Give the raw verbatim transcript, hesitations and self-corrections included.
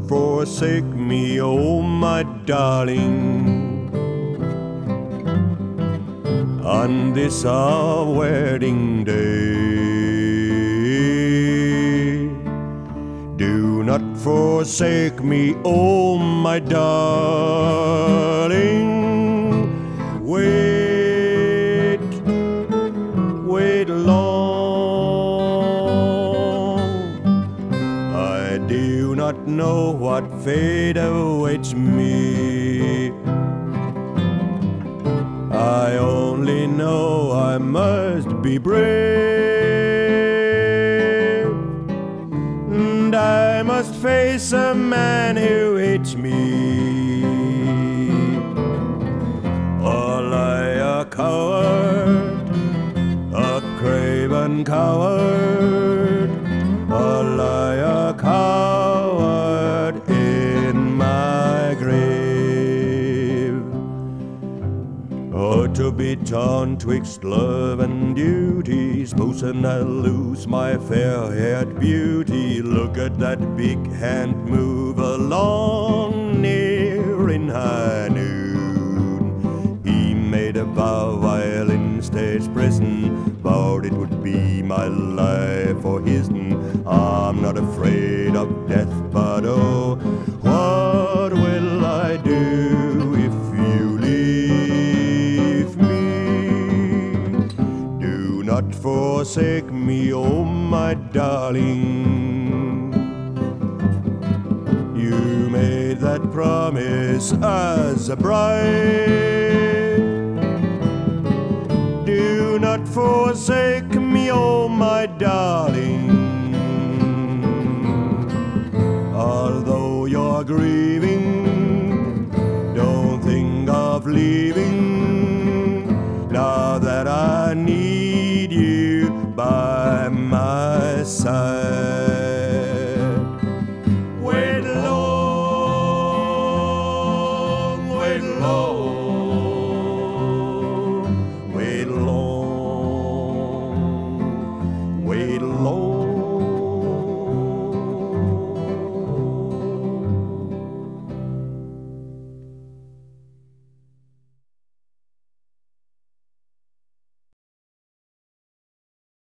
forsake me, oh my darling, on this our wedding day. Do not forsake me, oh my darling. Wait, wait long. I do not know what fate awaits me. I only know I must be brave, and I must face a man who hates me. Or I a coward, a craven coward, or lie a coward in my grave. Oh, to be torn twixt love and duty, supposing I'll lose my fair-haired beauty. Look at that big hand move along near in high noon. He made a vow while in stage prison, vowed it would be my life or his'n. I'm not afraid of death, but oh, what will I do if you leave me? Do not forsake me, oh my darling. You made that promise as a bride. Do not forsake me, oh my darling.